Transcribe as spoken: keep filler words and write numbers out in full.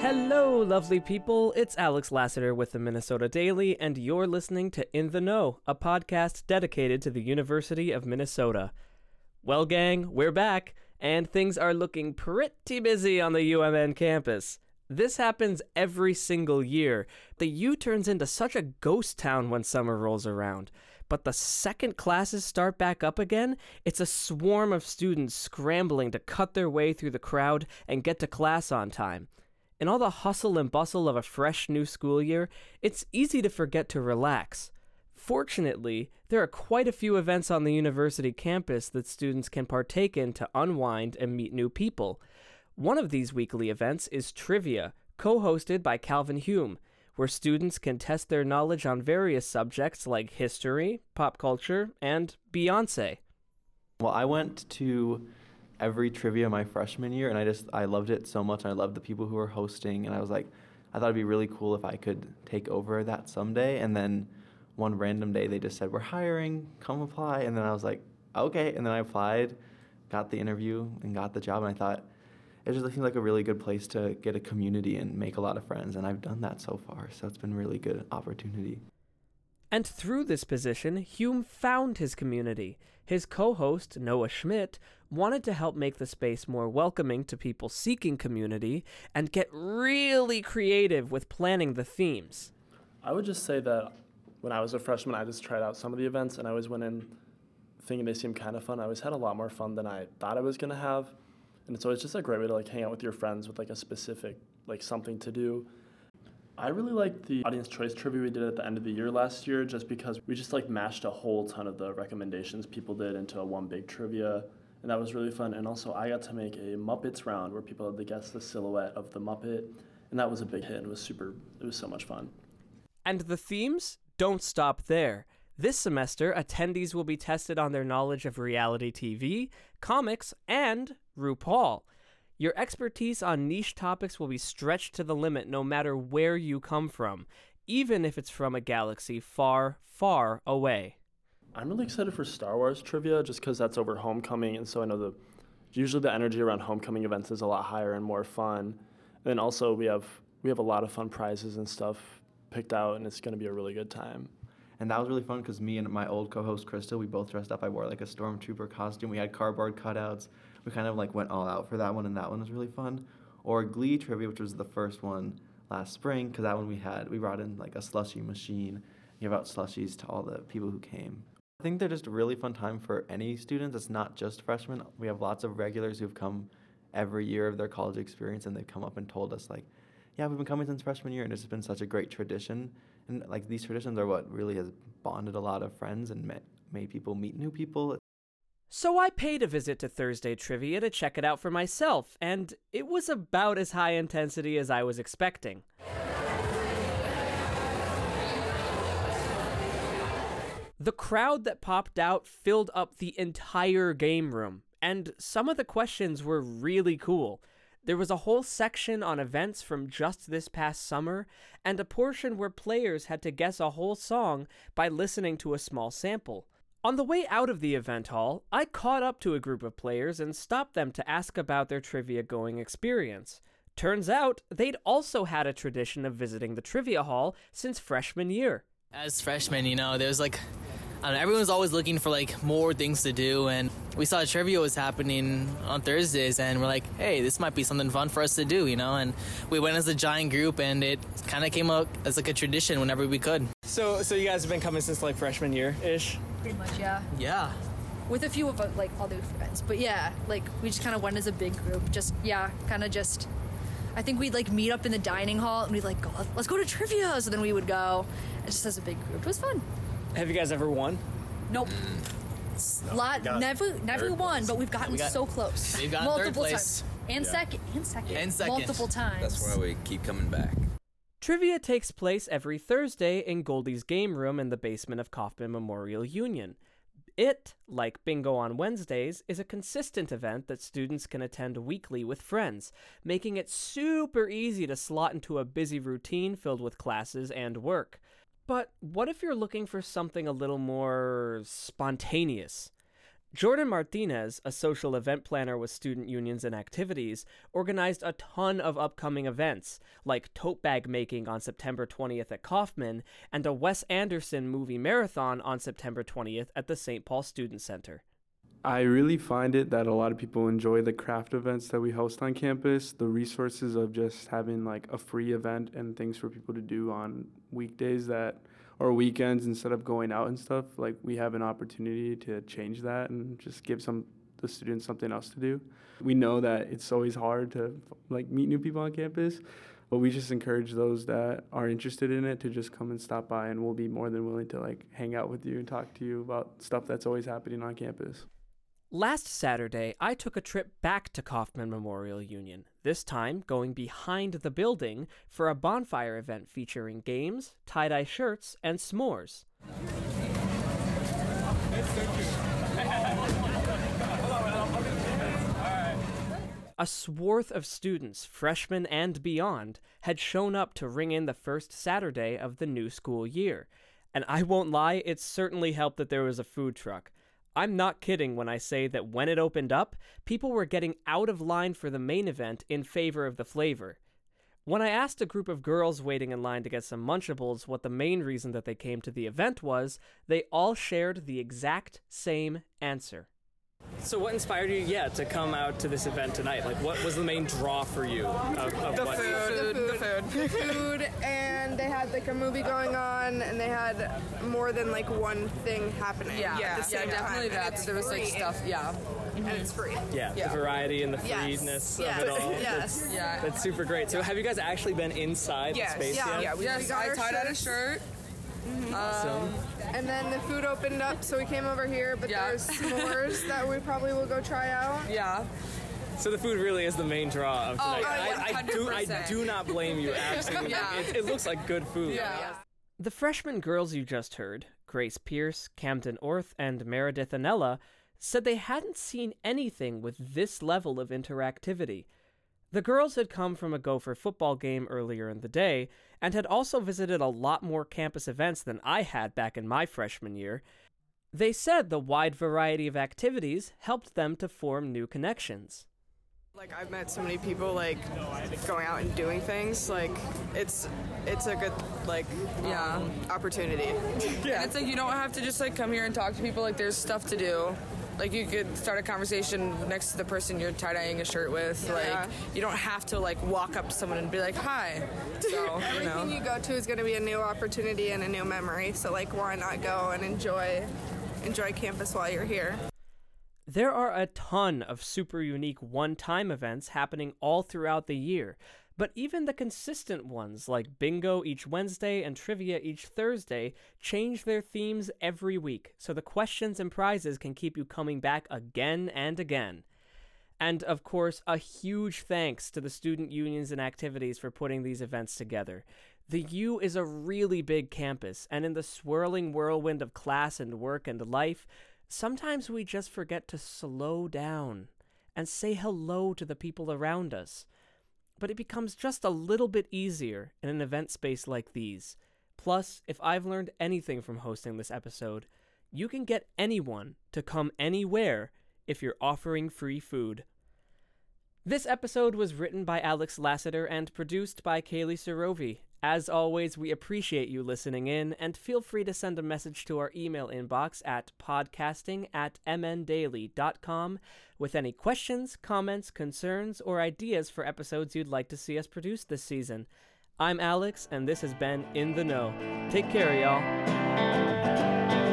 Hello, lovely people. It's Alex Lassiter with the Minnesota Daily, and you're listening to In the Know, a podcast dedicated to the University of Minnesota. Well, gang, we're back, and things are looking pretty busy on the U M N campus. This happens every single year. The U turns into such a ghost town when summer rolls around. But the second classes start back up again, it's a swarm of students scrambling to cut their way through the crowd and get to class on time. In all the hustle and bustle of a fresh new school year, it's easy to forget to relax. Fortunately, there are quite a few events on the university campus that students can partake in to unwind and meet new people. One of these weekly events is Trivia, co-hosted by Calvin Hume, where students can test their knowledge on various subjects like history, pop culture, and Beyoncé. Well, I went to every trivia my freshman year, and I just, I loved it so much. I loved the people who were hosting, and I was like, I thought it'd be really cool if I could take over that someday. And then one random day they just said, we're hiring, come apply. And then I was like, okay. And then I applied, got the interview, and got the job. And I thought, it just seemed like a really good place to get a community and make a lot of friends. And I've done that so far. So it's been a really good opportunity. And through this position, Hume found his community. His co-host, Noah Schmidt, wanted to help make the space more welcoming to people seeking community and get really creative with planning the themes. I would just say that when I was a freshman, I just tried out some of the events, and I always went in thinking they seemed kind of fun. I always had a lot more fun than I thought I was going to have. And it's always just a great way to like hang out with your friends with like a specific, like something to do. I really liked the audience choice trivia we did at the end of the year last year, just because we just like mashed a whole ton of the recommendations people did into a one big trivia, and that was really fun. And also I got to make a Muppets round where people had to guess the silhouette of the Muppet, and that was a big hit, and it was super, it was so much fun. And the themes don't stop there. This semester, attendees will be tested on their knowledge of reality T V, comics, and RuPaul. Your expertise on niche topics will be stretched to the limit no matter where you come from, even if it's from a galaxy far, far away. I'm really excited for Star Wars trivia just because that's over homecoming, and so I know the usually the energy around homecoming events is a lot higher and more fun. And then also we have we have a lot of fun prizes and stuff picked out, and it's going to be a really good time. And that was really fun because me and my old co-host Crystal, we both dressed up. I wore like a stormtrooper costume. We had cardboard cutouts. We kind of like went all out for that one, and that one was really fun. Or Glee trivia, which was the first one last spring, because that one we had, we brought in like a slushie machine, give out slushies to all the people who came. I think they're just a really fun time for any students. It's not just freshmen. We have lots of regulars who've come every year of their college experience, and they've come up and told us like, yeah, we've been coming since freshman year, and it's been such a great tradition. And like these traditions are what really has bonded a lot of friends and met, made people meet new people. So I paid a visit to Thursday Trivia to check it out for myself, and it was about as high intensity as I was expecting. The crowd that popped out filled up the entire game room, and some of the questions were really cool. There was a whole section on events from just this past summer, and a portion where players had to guess a whole song by listening to a small sample. On the way out of the event hall, I caught up to a group of players and stopped them to ask about their trivia-going experience. Turns out, they'd also had a tradition of visiting the trivia hall since freshman year. As freshmen, you know, there's like, I don't know, everyone's always looking for like more things to do, and we saw trivia was happening on Thursdays, and we're like, hey, this might be something fun for us to do, you know, and we went as a giant group, and it kind of came up as like a tradition whenever we could. So, so you guys have been coming since like freshman year-ish? Pretty much, yeah. Yeah. With a few of uh, like other friends, but yeah, like we just kind of went as a big group. Just yeah, kind of just. I think we'd like meet up in the dining hall and we'd like go, let's go to trivia. So then we would go, and just as a big group. It was fun. Have you guys ever won? Nope. No, Lot never never won, place. but we've gotten We got- so close. We've gotten multiple third place. times. And Yeah. second, and second, And second. multiple times. That's why we keep coming back. Trivia takes place every Thursday in Goldie's game room in the basement of Kauffman Memorial Union. It, like Bingo on Wednesdays, is a consistent event that students can attend weekly with friends, making it super easy to slot into a busy routine filled with classes and work. But what if you're looking for something a little more spontaneous? Jordan Martinez, a social event planner with student unions and activities, organized a ton of upcoming events, like tote bag making on September twentieth at Kaufman, and a Wes Anderson movie marathon on September twentieth at the Saint Paul Student Center. I really find it that a lot of people enjoy the craft events that we host on campus, the resources of just having like a free event and things for people to do on weekdays that or weekends instead of going out and stuff. Like, we have an opportunity to change that and just give some the students something else to do. We know that it's always hard to like meet new people on campus, but we just encourage those that are interested in it to just come and stop by, and we'll be more than willing to like hang out with you and talk to you about stuff that's always happening on campus. Last Saturday, I took a trip back to Kaufman Memorial Union, this time going behind the building for a bonfire event featuring games, tie-dye shirts, and s'mores. A swath of students, freshmen and beyond, had shown up to ring in the first Saturday of the new school year. And I won't lie, it certainly helped that there was a food truck. I'm not kidding when I say that when it opened up, people were getting out of line for the main event in favor of the flavor. When I asked a group of girls waiting in line to get some Munchables what the main reason that they came to the event was, they all shared the exact same answer. So what inspired you, yeah, to come out to this event tonight? Like, what was the main draw for you? Of, of the, what? food, the food, the food, the food, and they had like a movie going on, and they had more than like one thing happening. Yeah, yeah, yeah definitely time. that. There was like stuff, yeah, mm-hmm. and it's free. Yeah, yeah, the variety and the freeness yes. of yes. it all. Yes, that's, yeah, that's super great. So have you guys actually been inside yes. the space yeah. yet? Yeah, we, yes, we got I our tied out a shirts. shirt. Mm-hmm. Awesome. Um, and then the food opened up, so we came over here, but yeah. there's s'mores that we probably will go try out. Yeah. So the food really is the main draw of tonight. Oh, I, I do I do not blame you, absolutely. Yeah. It, it looks like good food. Yeah. The freshman girls you just heard, Grace Pierce, Camden Orth, and Meredith Anella, said they hadn't seen anything with this level of interactivity. The girls had come from a Gopher football game earlier in the day, and had also visited a lot more campus events than I had back in my freshman year. They said the wide variety of activities helped them to form new connections. Like, I've met so many people, like, going out and doing things. Like, it's it's a good, like, yeah, um, opportunity. Yeah. And it's like you don't have to just, like, come here and talk to people. Like, there's stuff to do. Like, you could start a conversation next to the person you're tie-dyeing a shirt with. Yeah. Like, you don't have to, like, walk up to someone and be like, hi. So, Everything you know. you go to is going to be a new opportunity and a new memory. So, like, why not go and enjoy enjoy campus while you're here? There are a ton of super unique one-time events happening all throughout the year, but even the consistent ones like bingo each Wednesday and trivia each Thursday change their themes every week, so the questions and prizes can keep you coming back again and again. And of course, a huge thanks to the student unions and activities for putting these events together. The U is a really big campus, and in the swirling whirlwind of class and work and life, sometimes we just forget to slow down and say hello to the people around us. But it becomes just a little bit easier in an event space like these. Plus, if I've learned anything from hosting this episode, you can get anyone to come anywhere if you're offering free food. This episode was written by Alex Lassiter and produced by Kaylee Serovi. As always, we appreciate you listening in, and feel free to send a message to our email inbox at podcasting at mndaily.com with any questions, comments, concerns, or ideas for episodes you'd like to see us produce this season. I'm Alex, and this has been In the Know. Take care, y'all.